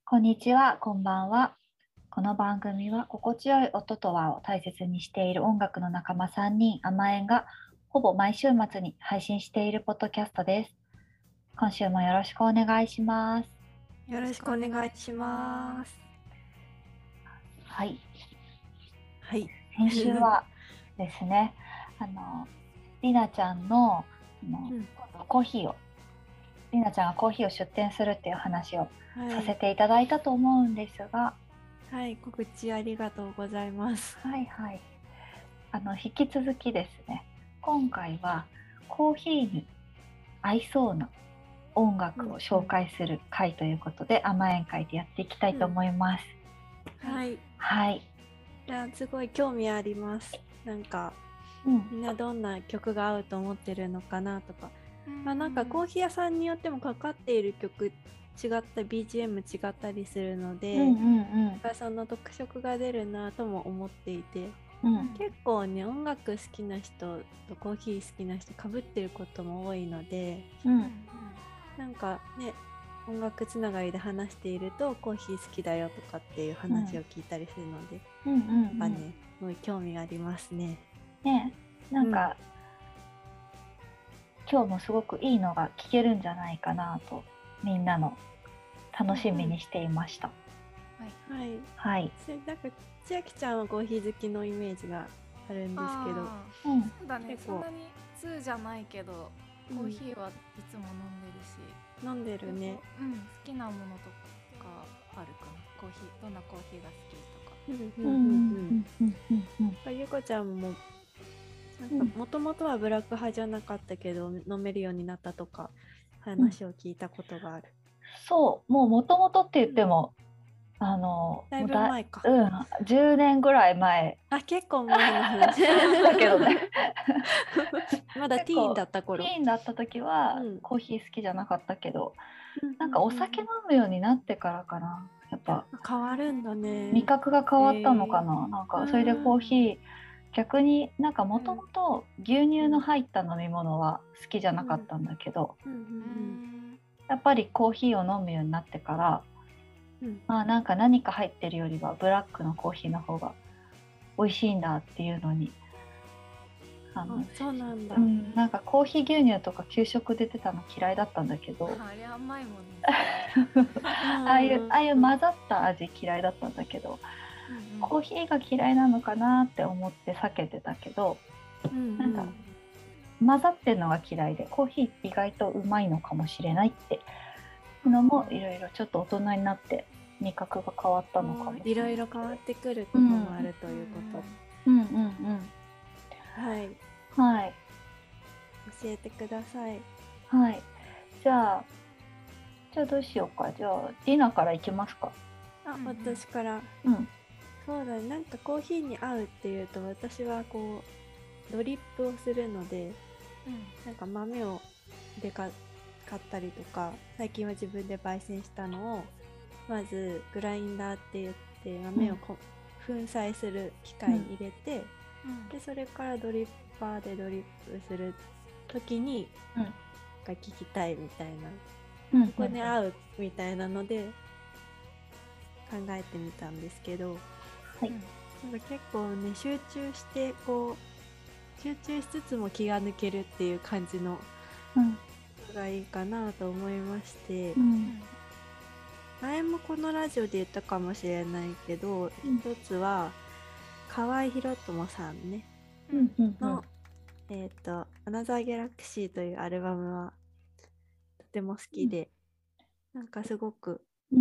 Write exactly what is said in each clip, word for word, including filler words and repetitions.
こんにちは、こんばんは。この番組は心地よい音と和を大切にしている音楽の仲間さんにん甘えんがほぼ毎週末に配信しているポッドキャストです。今週もよろしくお願いします。 よろしくお願いします。 はい。 はい。 先週はですね、あの、りなちゃんの、あの、 うん、 コーヒーを、りなちゃんがコーヒーを出店するっていう話をはい、 させていただいたと思うんですが、 はい、告知ありがとうございます。 はいはい。あの引き続きですね、今回はコーヒーに合いそうな音楽を紹介する回ということで、甘えん会でやっていきたいと思います。 うん、はい。 はい。 いや、すごい興味あります。なんか、 うん、 みんなどんな曲が合うと思ってるのかなとか、まあ、なんかコーヒー屋さんによってもかかっている曲違った ビージーエム 違ったりするので、 うんうんうん、 その特色が出るなとも思っていて、 うん、 結構ね、音楽好きな人とコーヒー好きな人かぶってることも多いので、 うん、 なんかね、音楽つながりで話しているとコーヒー好きだよとかっていう話を聞いたりするので、 うんうんうん、 やっぱね、すごい興味がありますね。 ね、なんか、うん、今日もすごくいいのが聞けるんじゃないかなと、みんなの楽しみにしていました。 うん、はい。 はい。 なんか千秋ちゃんはコーヒー好きのイメージがあるんですけど、 うん、そうだね、そんなに通じゃないけど、コーヒーはいつも飲んでるし、 飲んでるね。 うん、好きなものとかあるかな。コーヒー、どんなコーヒーが好きとか。 うんうんうんうん。ゆこちゃんもなんかもともとはブラック派じゃなかったけど飲めるようになったとか話を聞いたことがある。うん、 そう、もうもともとって言っても、うん、あのだいぶ前か。 うん、じゅうねんぐらい前。 あ、結構前の話だけどね。 まだティーンだった頃。 ティーンだった時は、うん、コーヒー好きじゃなかったけど、うん、なんかお酒飲むようになってからかな。やっぱ変わるんだね。 味覚が変わったのかな。えー、なんかそれでコーヒー、逆になんかもともと牛乳の入った飲み物は好きじゃなかったんだけど、やっぱりコーヒーを飲むようになってから、うん、まあなんか何か入ってるよりはブラックのコーヒーの方が美味しいんだっていうのに、 あの、そうなんだ、 うん、なんかコーヒー牛乳とか給食で出てたの嫌いだったんだけど、 あれ甘いもんねああいうああいう混ざった味嫌いだったんだけど、うんうん、コーヒーが嫌いなのかなって思って避けてたけど、うんうん、なんか混ざってるのが嫌いでコーヒー意外とうまいのかもしれないっていうのもいろいろちょっと大人になって味覚が変わったのかもしれない。 いろいろ変わってくることもあるということ。 うんうんうん。 はいはい。 教えてください。 はい。じゃあじゃあどうしようか。じゃあディナからいきますか。 あ、うん、私から。 うん。 そうだね。なんかコーヒーに合うっていうと私はこうドリップをするので、うん、なんか豆をでか買ったりとか、最近は自分で焙煎したのをまずグラインダーって言って豆をこ、うん、粉砕する機械に入れて、うん、でそれからドリッパーでドリップする時に、うん、が聞きたいみたいな、うん、ここに合うみたいなので考えてみたんですけど、はい、なんか結構ね集中してこう集中しつつも気が抜けるっていう感じのがいいかなと思いまして、うん、前もこのラジオで言ったかもしれないけど、うん、一つは河合博友さんね、うん、の、えっと「アナザーギャラクシー」というアルバムはとても好きで、うん、なんかすごく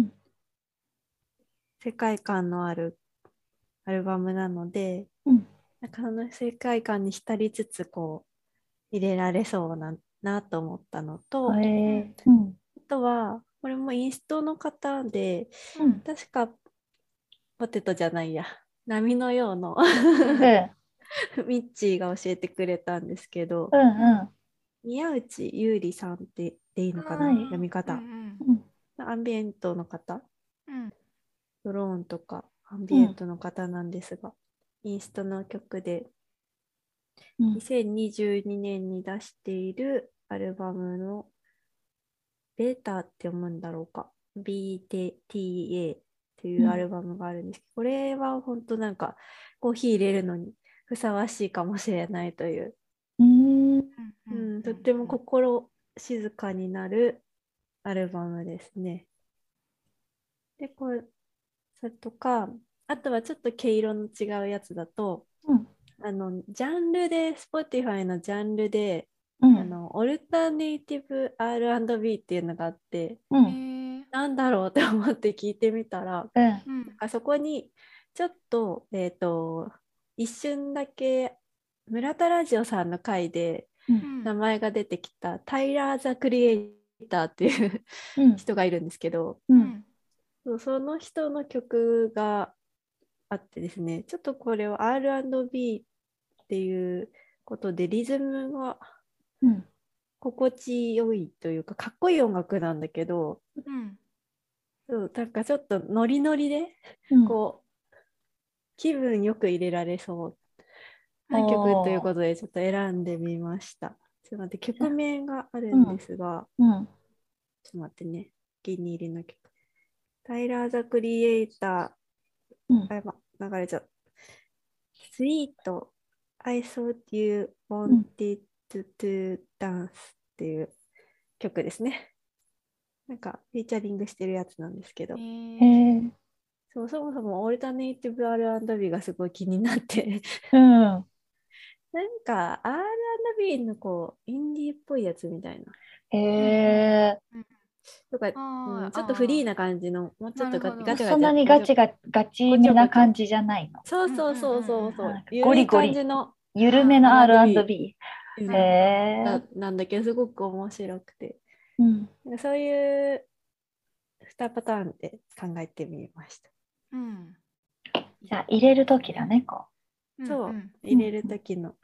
世界観のあるアルバムなので、うん、なんかその世界観に浸りつつこう入れられそうななと思ったのと、えーうん、あとはこれもインストの方で、うん、確かポテトじゃないや波のようのミッチーが教えてくれたんですけど、うんうん、宮内優里さんってでいいのかな、はい、読み方、うんうん、アンビエントの方、うん、ドローンとかアンビエントの方なんですが、うん、インストの曲で、うん、にせんにじゅうにねんに出しているアルバムのベータって読むんだろうか、 ビーティーエー っていうアルバムがあるんですけど、これは本当なんかコーヒー入れるのにふさわしいかもしれないという、 うん。 うん、とっても心静かになるアルバムですね。で、これ、それとか、あとはちょっと毛色の違うやつだと、 うん。 あの、ジャンルで、Spotify のジャンルで、 うん。 あの、オルタネイティブ アールアンドビー っていうのがあって、 うへん。 え。 なんだろうって思って聞いてみたら、 うん。 うんあそこにちょっと、えっと、一瞬だけ村田ラジオさんの回でうん。 うん名前が出てきたタイラー・ザ・クリエイターっていううん。 人がいるんですけど、 うん。 うんそうその人の曲があってですね、ちょっとこれを アールアンドビー っていうことでリズムがうん。 心地よいというかかっこいい音楽なんだけど、 うんそうなんかちょっとノリノリでうん。 こう気分よく入れられそうな曲というおー。 ことでちょっと選んでみました。ちょっと待って、曲名があるんでうん。 すが、 うん。 ちょっと待ってね、お気に入りの曲。タイラー・ザ・クリエイタうん。 ー、あ、やば、流れちゃう。Sweet, I thought you うん。 wanted to dance っていう曲ですね。なんか、フィーチャリングしてるやつなんですけど、 へへえ。 え。 そうそもそもオルタネイティブ アールアンドビー がすごい気になってうん。 なんか アールアンドビー のこうインディーっぽいやつみたいなへうんうんえ。 うんとか、うん、 あーちょっとフリーあな感じのもうー、 ちょっとガなるほど。 ガチャガチそんなにャごちょガチがガチごめちょごちょな感じじゃないの？ そううんうんそうそううんうん。 そうそうなんかゴゆるいリゴリ感じの緩めのアールアンドビー、 アールアンドビー。へうん、 え。 ななんだけどすごく面白くてうん。 そういうにパターンで考えてみました。 うん。 じゃあ入れるときだね、こうんそううんう。うん。 入れる時の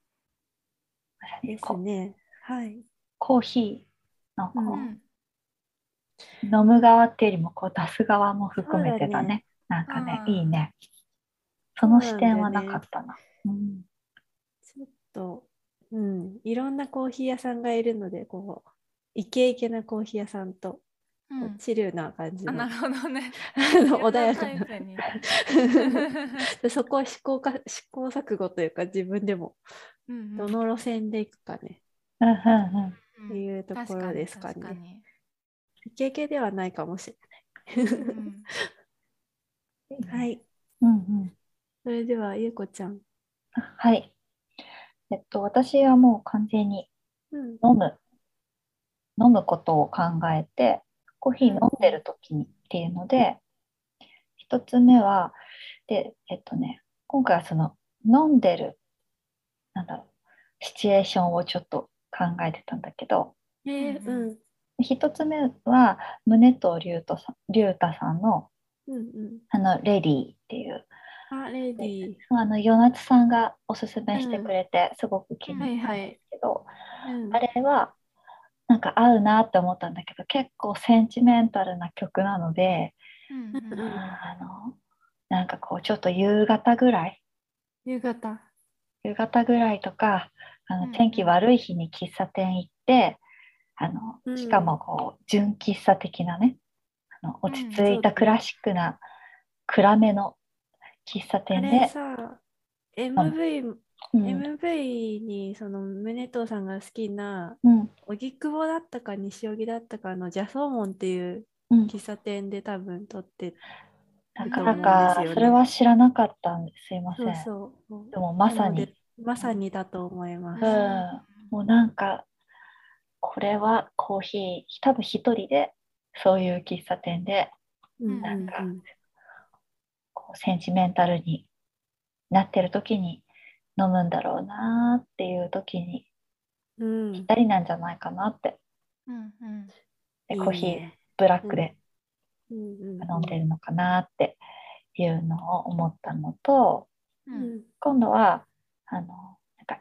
ですこね。はい、 コーヒーのうん、 こうん。 う、飲む側っていうよりもこう出す側も含そうめだね。 てだね。なんかね、いいあね。その視そうなんだ点はなかよね。 ったな。うん。 ちょっと、うん、いろんなコーヒー屋さんがいるので、こう、イケイケなコーヒー屋さんと、 あ。うん。 こうチルな感じあ、なの、 るほどね。 あのいろんな穏やかなタイプに。 でそこは試行か試行錯誤というか、自分でもうんうん。 どの路線で行くかね、 うんうんってうん。 いうところ確かにですかね。 確かに。 イケイケではないかもしれない。 うんうんうん。 はい。 うんうん。 それでは、ゆうこちゃん。 はい。えっと、私はもう完全にうん。 飲む、飲むことを考えて、コーヒー飲んでる時にっていうので、一つ目は、で、えっとね、今回はその飲んでる、なんだろう、シチュエーションをちょっと考えてたんだけど、 えー、 うんうんうん。 一つ目は、宗と竜太さん、竜太さんの、 うんうん。 あの、レディーっていう、 あ、レデでィー。 あの、与那津さんがおすすめしてくうん。 れて、すごく気うんに入ったんではいはい。 すけど、あうん。 れは、なんか合うなって思ったんだけど、結構センチメンタルな曲なので、 うんうんうんうん。 あの、なんかこう、ちょっと夕方ぐらい、 夕方。 夕方ぐらいとか、あのうん天気悪い日に喫茶店行って、あの、 うん。 しかもこう、純喫茶的なね、あの落ちうん着そうだね。 いたクラシックな暗めの喫茶あれ店でさ、 飲む。 エムブイ、 うん、 エムブイ にその宗藤さんが好きなうん、 荻窪だったか西荻だったかのジャソーモンっていううん。 喫茶店で多分撮ってるなかなと思うんですか、それよね。 は知らなかったんです。すいませそうん。 そう。 でもまなので、 さに、 まさにだと思いまうん、 す。 もうなんか、これはコーヒー、多分一人で、そういう喫茶店で、 うんうんなんか、 うんこうセンチメンタルになってる時に飲むんだろうなっていう時にうん。うん。 ぴったりなんじゃないかなって。 うんうんで、 いコーヒーいね。 ブラッうんクでうんうん飲んでるのかなっていうのを思ったのと、 うんうん今度は、あの、なんか、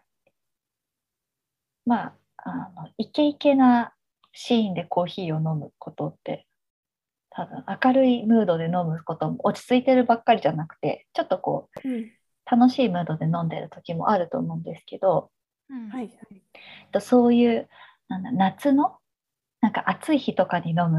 まあ、あの、イケイケなシーンでコーヒーを飲むことって、多分明るいムードで飲むことも落ち着いてるばっかりじゃなくて、ちょっとこう、 うん。 楽しいムードで飲んでる時もあると思うんですけど、 うんはいはい。 そういうなんだ夏のなんか暑い日とかに飲む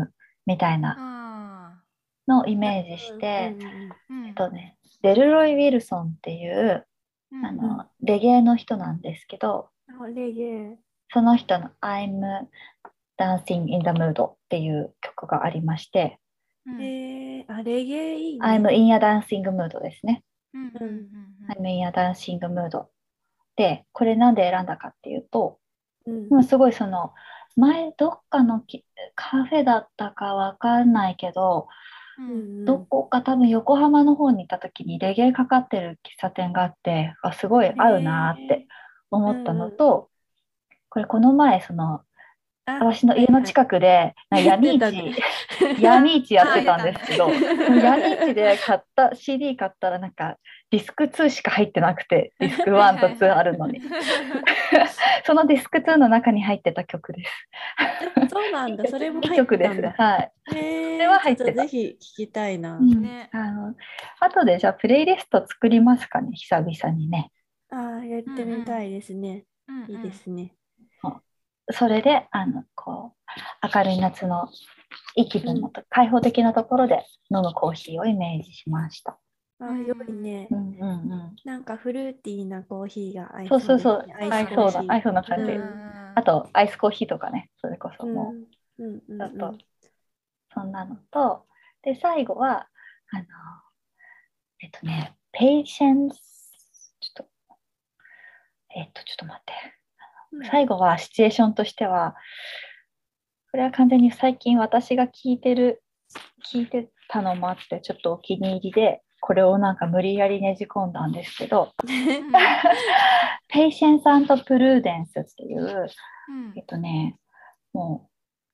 みたいなあのをイメージしうんて、 うんーえっとね、デルロイ・ウィルソンっていううんあのレゲエの人なんですけど、 うん、あレゲエ。 その人の I'm Dancing in the Mood っていう曲がありまして、 うんえー、あレゲエいい I'm ね。 in a dancing mood ですね。 うんうんうん I'm in a dancing mood で、これなんで選んだかっていうと、 うんもうすごいその、前どっかのきカフェだったかわかんないけど、 うんうんうんどこか多分横浜の方にいた時にレゲエかかってる喫茶店があって、あ、すごい合うなーって思ったうんうん。 のと、これこの前そのあ、 私の家の近くで、なんかやっ闇てたね。 市、闇市やってたんあーですけど、 やったねその闇市で買った シーディー 買ったらなんかディスクツーしか入ってなくて、ディスクワンとツーあるのに。そのディスクツーの中に入ってた曲です。 あそうなんだ、それもいい入っ曲です。 てたんだ。 はい。それえー、ちょっとは入ってた。 ぜひ聞きたいな。 うん。 ねあの、後でじゃあプレイリスト作りますかね、久々にね。 ああ、やってみたいですね。 うんうんいいですね。 それで、あの、こう、明るい夏のいい気分のうと、開放的なところで飲むコーヒーをイメージしました。 ああ、良いねう。んうんうん。 なんかフルーティーなコーヒーが合いそうそうそう、 そうですね。アイス合いそうな、合コーヒいそうなー。 感じ。 うんうんあと、アイスコーヒーとかね、それこそもうん。うんうう、ちょっと、 んうん。 そんなのと、で、最後は、あの、えっとね、ペイシェンス、ちょっと、えっと、ちょっと待って。 うん最後はシチュエーションとしては、これは完全に最近私が聞いてる、聞いてたのもあって、ちょっとお気に入りで、これをなんか無理やりねじ込んだんですけど、ペイシェンス&プルーデンスっていう、 うんえっとね、も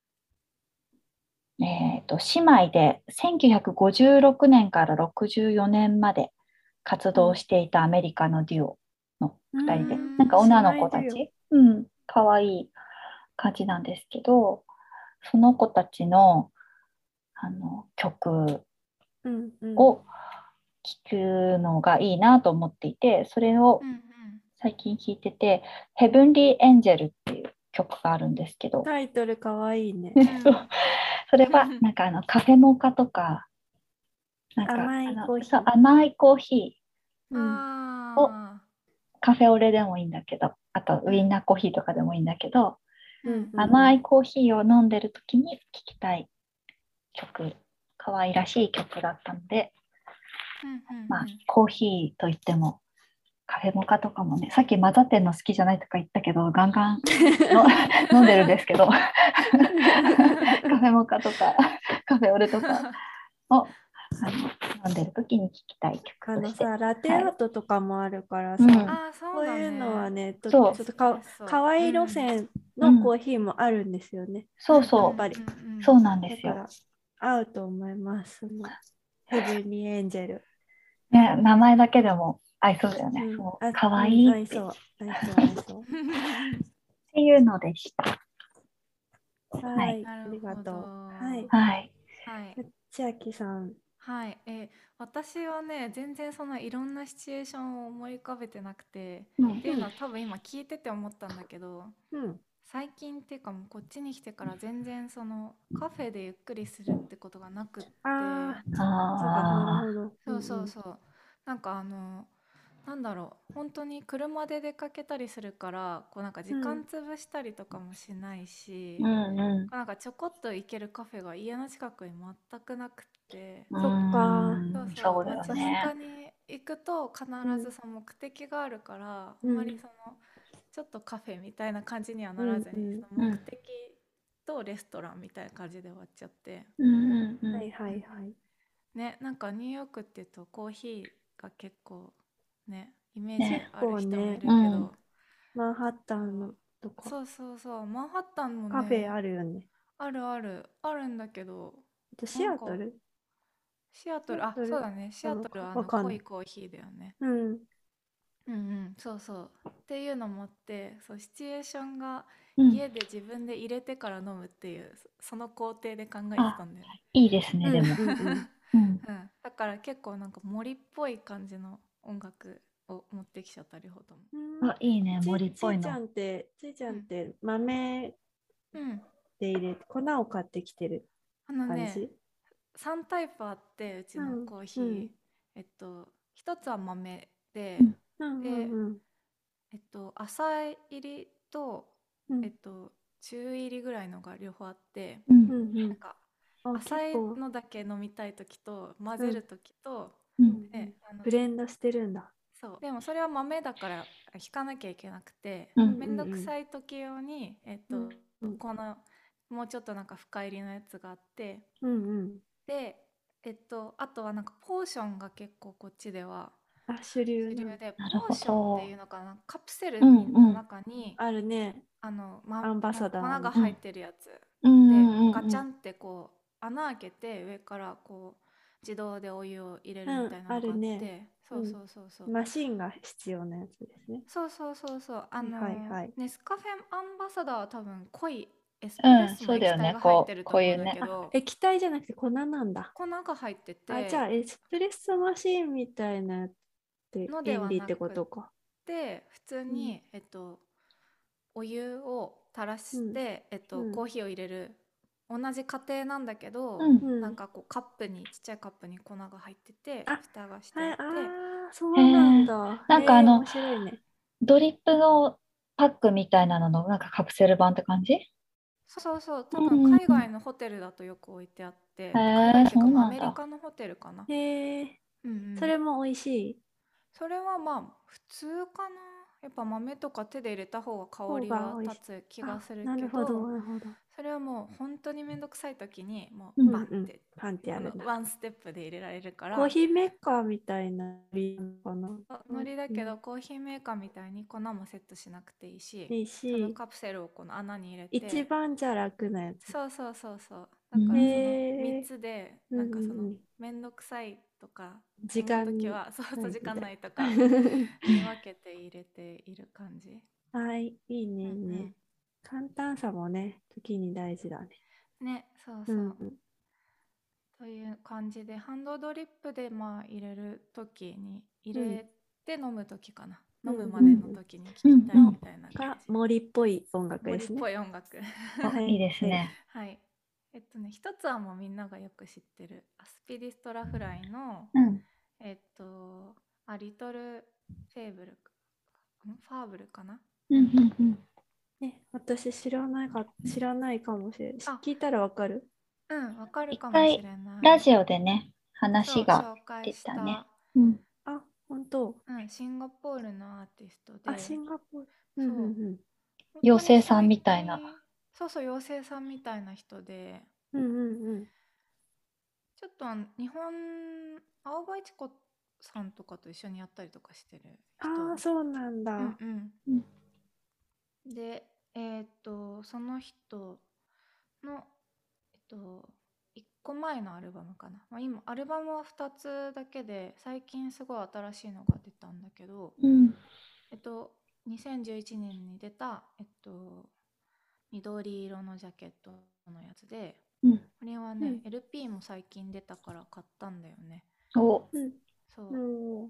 う、えっと、姉妹でせんきゅうひゃくごじゅうろくねんからろくじゅうよねんまで活動していたアメリカのデュオのうふたりで、 ん。 なんか女の姉妹デュオ。 子たち、うん、かわいい感じなんですけど、その子たちのあの曲うんうん。 を聴くのがいいなと思っていて、それをうんうん最近聴いてて、Heavenly Angel っていう曲があるんですけど、 タイトルかわいいね。 そうそれはなんかあのカフェモカとか、なんか甘いあのコーヒー。 そう甘いコーヒうん。 ーをあカフェオレでもいいんだけど、あとウインナーコーヒーとかでもいいんだけど、 ーうんうん甘いコーヒーを飲んでる時に聴きたい曲、可愛らしい曲だったので、 うんうんまあ、コーヒーといってもカフェモカとかもね、さっき混ざってんの好きじゃないとか言ったけど、ガンガンの飲んでるんですけど、カフェモカとかカフェオレとかをあの飲んでる時に聴きたい曲として。 あのさ、ラテアートとかもあるからさ、 うんあーそうだこういうのはねね、とちそうょっとかそうかわいい路線のコーヒーもあるんですよね。 そうそう、 やっぱり。 うんうんそうなんですよ。 だから合うと思います。そのヘブンリーエンジェル。 ね、名前だけでも合いそうだよね。 うん、 そう、 あ、 かわうん、 いいって。 合いそう。合いそう、合いそう。 っていうのでした。 はい、 なありがるほど。 とう。はい。 はい。 はい。 千秋さん。 はい。え、私はね、全然そのいろんなシチュエーションを思い浮かべてなくて、 うんっていうのは多分今聞いてて思ったんだけど、 うん。 最近っていうかもうこっちに来てから全然そのカフェでゆっくりするってことがなくって、 ああ、そうか、なるあほど。 そうそうそう。なんかあの、なんだろう、本当に車で出かけたりするから、こうなんか時うん間潰したりとかもしないし、 うんうなんかちょこっと行けるカフェが家の近くに全くなくって、 ん。 そっか。 そううん、そうだそう、街よね。 中に行くと必ずその目的があるから、あうんんまりそのちょっとカフェみたいな感じにはうならずに、 んうん。 その目的とレストランみたいな感じで終わっちゃって、 うんうんうん。 はいはいはい。 ね、なんかニューヨークっていうとコーヒーが結構ね、イメージね。 ある人もいね、 るけど、 マンハッタンのとか、 そうそうそう、マンハッタンもカフェね、 あるよね。 あるあるあるんだけど、 でシなんかアトルシアトル、あ、 シアトルそうだね、シアなのかトルはあのわかんない。 濃いコーヒーだよね。 うん。 うんうん、そうそうっていうのもあって、そうシチュエーションがうん。 家で自分で入れてから飲むっていうそその工程で考えてあ、 たんだよね。 いいですね、 うんうんでも。 うん。 うん。 うん、だから結構なんか森っぽい感じの音楽を持ってきちゃったりほども。 うんあ、いいね、 ち森っぽいの。 ちいちゃんって、ちいちゃんって豆うん、うん、 で入れて、粉を買ってきてる。 あのね感じ？ さんタイプあって、うちのうんコーヒー、 うんえっと一つは豆で、 うんうんでうんえっと朝入りとうんえっと中入りぐらいのが両方あって、 うんうんうんなんかあ、 浅い結構、 のだけ飲みたい時と混うんぜる時と、 うんうんうんであのブレンドしてるんだ。 そうでもそれは豆だから引かなきゃいけなくて、 うんめんどくさい時用に、えっと、 うんうんこのもうちょっとなんか深入りのやつがあって、 うんうんで、えっと、あとはなんかポーションが結構こっちではあ、主流主流なんだ。 で、 なるほポーションっていど。 うのかな、カプセルうんうのん中にあるね。 あの、ま、 アンバなんか粉サダーの。 が入ってるやつうんうで、 んうんうん。 ガチャンってこう穴開けて上からこう自動でお湯を入れるみうん、あたいなのがあっるね。 て、そううん。 そうそうそうマシンが必要なやつですね。 そうそうそうそう、あはいはいのはい。 ネスカフェアンバサダーは多分濃いエスプレッうん、 ソの液体そうだよね。こう、 が入ってると思うんだこういうね。 あ、 けど、 液体じゃなくて粉なんだ。 粉が入ってあ、じゃあ、 てエスプレッソマシンみたいなやつってので原理ってこはなくっとか。 て、普通うん。 に、えっと、お湯を垂らうん。 して、えっと、 うん。 コーヒーを入れる同じ過程なんだけど、 うん。 なんうん。 かこうカップにちっちゃいカップに粉が入っててあ、 蓋がしてはい、ああって、 あ、そへうなんえ。 だ。へえ、 なんかあの、 面白いね。 ドリップのパックみたいなのの、なんかカプセル版って感じ？ そうそう多分うん。 海外のホテルだとよく置いてあって、海外へえ、そっていうかまあアうなんだ。 メリカのホテルかな。 へえ、 うんうん。 それも美味しいそれはまあ普通かな。やっぱ豆とか手で入れた方が香方りはが美味しい。 立つ気があ、 するなるほど、 けど、 なるほど。 それはもう本当にめんどくさい時にもうん。 うバンっうんうん。 てパンってやあのるんだ。 ワンステップで入れられるから、 コーヒーメーカーみたいなリなのかな。 ノリだけうん。 どコーヒーメーカーみたいに粉もセットしなくていいし、 いいそのし、 カプセルをこの穴に入れ一て、 番じゃ楽なやつ。 そうそうそうそう、 うだからその3 へえ、 つでうんうなんかそのんうん。 めんどくさいとか時思う時間はそうそう時間ないみたい。 ないとかに分けて入れている感じ。 はい、いいね、 うんいいね。簡単さもね、時に大事だね。 うん、ね、そうそう。 うんうん。 という感じでハンドドリップでまあ入れる時に入うんれて飲む時かな、 うん飲むまでのうん時にうん。 聞きたいのみたいな感がじ。 森っぽい音楽で森っすね。 ぽい音楽お、いいはい。はい。 ですね。 はい。えっとね、一つはもうみんながよく知ってるアスピリストラフライの、 うん。 えっと、あ、リトルフェーブルか、んファーブルかな。 うんうんうん。 ね、私知らないか、知らないかもしれない。 あ、 聞いたらわかる？ うん、わかるかもし一回、 れない。 ラジオでね、 そう、 話が紹介出たね。 した、 うん。 あ、本当。 うん、シンガポールのアーティストあ、シで、 ンガポール。うんうんそう、 うん。 本当に妖精さん最みたいな。 近、そうそう、妖精さんみたいな人で、 うんうんうん。 ちょっとあの日本、青葉一子さんとかと一緒にやったりとかしてる人。 ああ、そうなんだ。 うんうん。 うん。で、えーっと、その人の、えっと、いっこまえのアルバムかな。まあ、今、アルバムはふたつだけで、最近すごい新しいのが出たんだけど、 うん。 えっと、にせんじゅういちねんに出た、えっと、緑色のジャケットのやつで、 うん。 これはね、 うん。 エルピー も最近出たから買ったんだよね。 お、 うん。 そう、 おー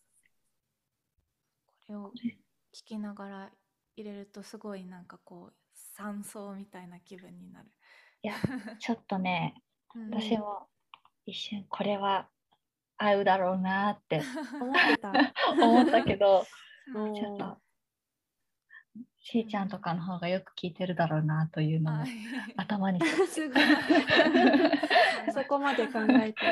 これを聞きながら入れるとすごいなんかこう山荘みたいな気分になる。 いや、ちょっとね、 うん、 うん。 私も一瞬これは合うだろうなって思ってた。 思ったけど、 うんちょっおー。 としーちゃんとかの方がよく聞いてるだろうなというのあ、 も頭にちょっすごい。 そんなそこまで考えて。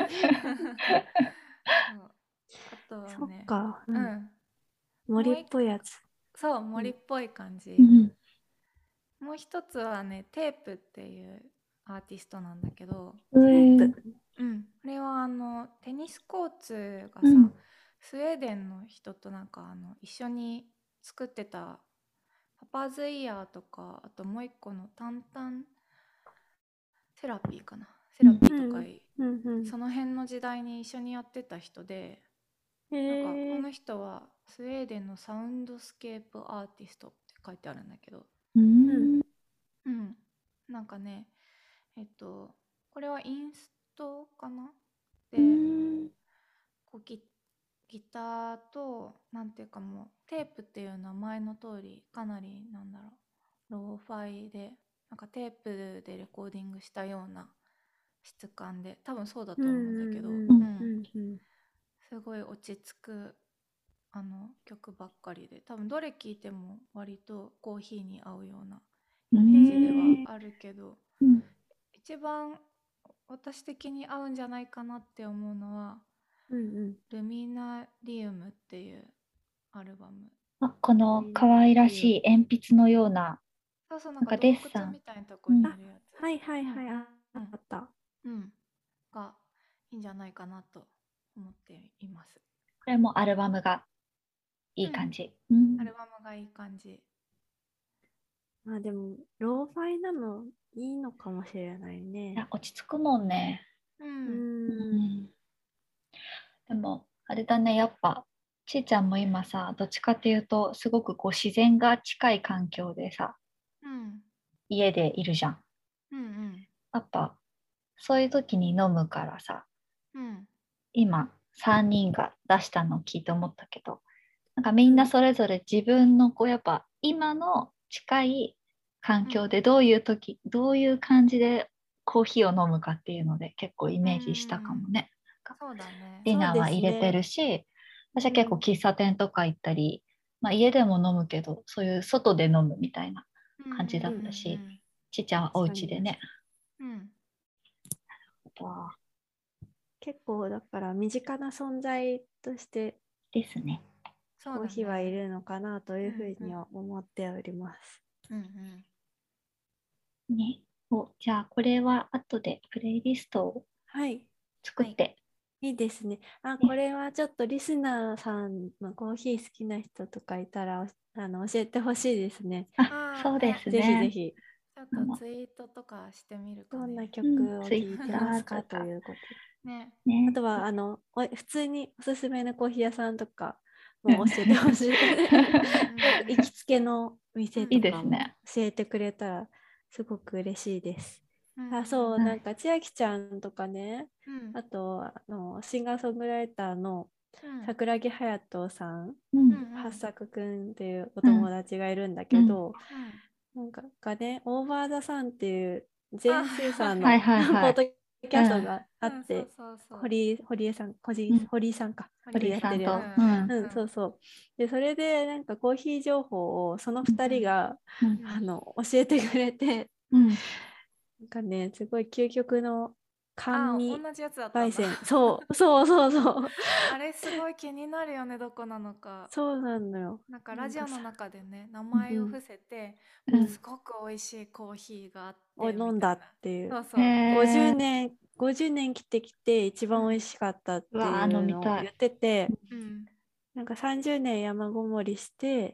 そうあとはそっね、 か。うん。 うん、も森っう一ぽいやつ。 そううん。 森っぽい感じ。 うん。 もう一つはねテープっていうアーティストなんだけど、 うテープ。 ん。 うん、これはあのテニスコーツがさ、 うん。 スウェーデンの人となんかあの一緒に作ってたパパーズイヤーとか、あともう一個のタンタンセラピーかな、セラピーとか、 うん。うんうん。 その辺の時代に一緒にやってた人で、なんかこへえ。 の人はスウェーデンのサウンドスケープアーティストって書いてあるんだけど、 ううん。 ん。 うん、なんかね、えっとこれはインストかな、 うでん。 こうギ、ギターとなんていうかもうテープっていう名前の通りかなりなんだろうローファイでなんかテープでレコーディングしたような質感で、多分そうだと思うんだけど、 うんうん、すごい落ち着くあの曲ばっかりで、多分どれ聴いても割とコーヒーに合うようなイメージではあるけど、 うん、 一番私的に合うんじゃないかなって思うのは、 うんうん、 ルミナリウムっていうアルバム。 あ、この可愛らしい鉛筆のような、 そうそう、ななんかんか洞デッサン。 窟みたいなとこうん、 にあるやつ。 はいはいはい、 うん、 ああった。 うん、がいいんじゃないかなと思っています。 これもアルバムがいい感じ。 うん、 アルバムがいい感じ。 まあでも、ローファイなのいいのかもしれないね。 いや、落ち着くもんね。 う。 うんうんん、でも、あれだね、やっぱ、ちーちゃんも今さ、どっちかっていうと、すごくこう自然が近い環境でさ、 うん。 家でいるじゃん。 うんうん。 やっぱ、そういう時に飲むからさ、 うん。 今、さんにんが出したのを聞いて思ったけど、なんかみんなそれぞれ自分のこうやっぱ今の近い環境でどういう時、どういう感じでコーヒーを飲むかっていうので結構イメージしたかもね。なんかそうだね。 ディナーは入れてるし、私は結構喫茶店とか行ったり、まあ、家でも飲むけどそういう外で飲むみたいな感じだったし、ちっちゃんはお家でね。 うん。 結構だから身近な存在としてですね。 コーヒーはいるのかなというふうには思っております。 うんうん。ね。お、じゃあこれは後でプレイリストを作って、はいいいですね。あ、これはちょっとリスナーさんのコーヒー好きな人とかいたらあの教えてほしいですね。 あ、そうですね。 ぜひぜひ。 ちょっとツイートとかしてみるかね。 どんな曲を聴いてますか、うん、ということ。 ね。 あとはあの普通におすすめのコーヒー屋さんとかも教えてほしい。行きつけの店とかも教えてくれたらすごく嬉しいです。あ、そう、なんか千秋ちゃんとかね、うん、あとあのシンガーソングライターの桜木隼人さん、うん、八作くんっていうお友達がいるんだけど、うん、なんかがね、オーバーザさんっていう全周さんのポッドキャストがあって、堀江さん、堀井さんか、 堀江さんと、 うん、うん、そうそう。で、それでなんかコーヒー情報をそのふたりが、うん、あの教えてくれて、うん、なんかね、すごい究極の甘味焙煎。そうそうそうそう。 あれすごい気になるよね、どこなのか。 そうなんだよ。 なんかラジオの中でね、名前を伏せて、うん、すごく美味しいコーヒーがあって、 飲んだっていう。 そうそう。 ごじゅうねん、ごじゅうねん来てきて一番美味しかったっていうのを言ってて、うん、なんかさんじゅうねん山ごもりして、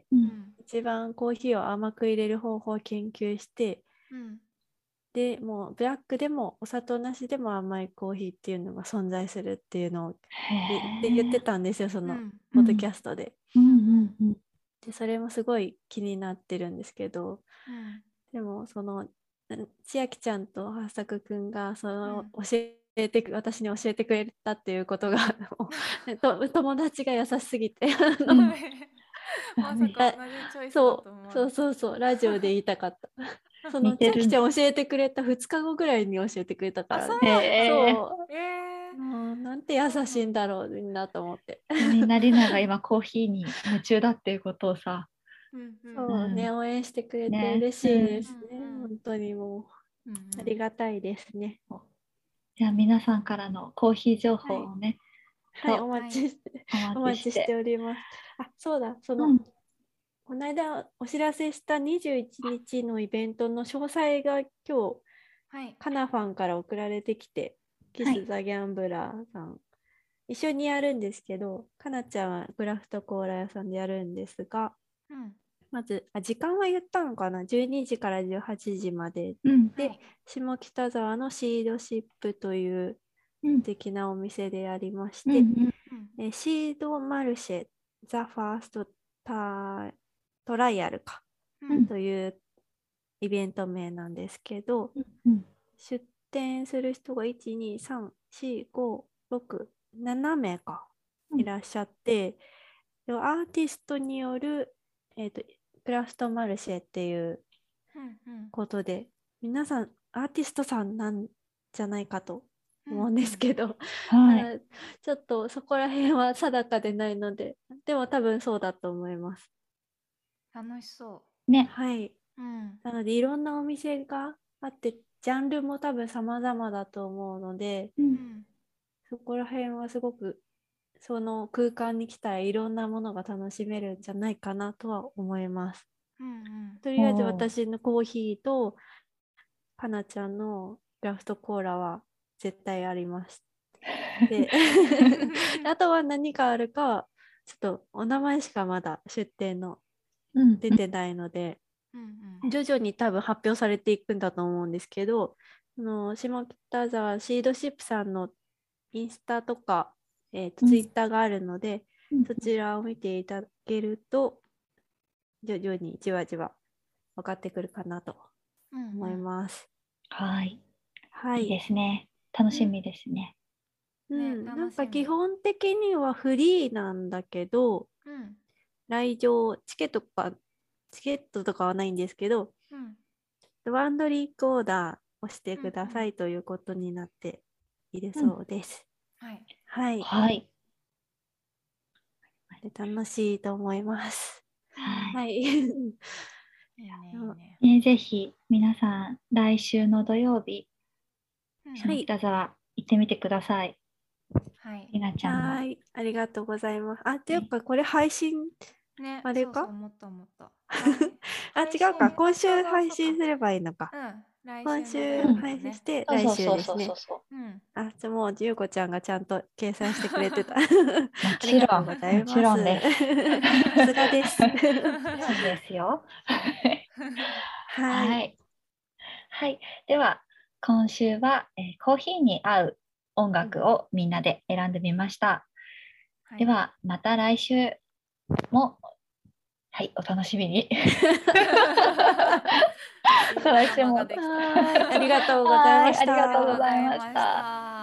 うん、一番コーヒーを甘く入れる方法を研究して、うん、でもうブラックでもお砂糖なしでも甘いコーヒーっていうのが存在するっていうのを言ってたんですよ、そのポッドキャストで。でそれもすごい気になってるんですけど、うん、でもその千秋ちゃんと八作くんがその教えて、うん、私に教えてくれたっていうことが友達が優しすぎてまさか同じチョイスだと思う。 そうそうそう、ラジオで言いたかった。その千秋ちゃん教えてくれたふつかごぐらいに教えてくれたから、 ね、 そう、えー、もうなんて優しいんだろうみんなと思って。 みんなりなが今コーヒーに夢中だっていうことをさ、 そうね、応援してくれて嬉しいですね、ね、本当にもう、うん、ありがたいですね。 じゃあ皆さんからのコーヒー情報をね、 はい、はい、お待ちして、はい、お待ちしております。あ、そうだ、その、うん、この間お知らせしたにじゅういちにちのイベントの詳細が今日、はい、カナファンから送られてきて、キス・ザ・ギャンブラーさん、はい、一緒にやるんですけど、かなちゃんはクラフトコーラ屋さんでやるんですが、うん、まずあ時間は言ったのかな、じゅうにじからじゅうはちじまで、うん、で、はい、下北沢のシードシップという素敵なお店でやりまして、うんうん、シードマルシェザ・ファーストタトライアルか、うん、というイベント名なんですけど、うん、出店する人がいち、に、さん、よん、ご、ろく、ななめいかいらっしゃって、うん、アーティストによる、えーと、クラフトマルシェっていうことで、うんうん、皆さんアーティストさんなんじゃないかと思うんですけど、 はい、 ちょっとそこら辺は定かでないので、でも多分そうだと思います。 楽しそう。ね。 はい。 うん、 なのでいろんなお店があって、ジャンルも多分様々だと思うので、 うん、 そこら辺はすごくその空間に来たらいろんなものが楽しめるんじゃないかなとは思います。 うんうん、 とりあえず私のコーヒーとかなちゃんのクラフトコーラは絶対あります。であとは何があるかちょっとお名前しかまだ出店の出てないので、 うんうん、 徐々に多分発表されていくんだと思うんですけど、あの下北沢シードシップさんのインスタとか、えーと、ツイッターがあるので、 うん、 そちらを見ていただけると徐々にじわじわ分かってくるかなと思います。 うんうん、はい、 はい、 いいですね。楽しみですね。 うん、 ね、 なんか基本的にはフリーなんだけど、 うん、 来場チケットかチケットとかはないんですけど、 うん、 ワンドリンクオーダーをしてくださいということになっているそうです。 うん、はい、 はい、 はい、 で楽しいと思います。 はい。 いいいね、いいね。 ね、ぜひ皆さん来週の土曜日、 うん、 下北沢行ってみてください。 はい。 りなちゃんも。 はい、ありがとうございます。あ、っていうかこれ配信ね、 あれか？ そうそう思った思った。 あ、違うか。今週配信すればいいのか。 うん、来今週の土週曜日だね。 配信してそう来そうそうそう週ですね。 そう。 うん。 あ、じゃあもうゆうこちゃんがちゃんと計算してくれてた。 もありがとうごちろん、もちざいます。 ろんです。 さすがです。 もちろんですよ。 はい。 はい。はい。では、今週は、えーコーヒーに合う音楽をみんなで選んでみました。 はい、 では、また来週も、はい、お楽しみに。来週も。 ありがとうございました。 ありがとうございました。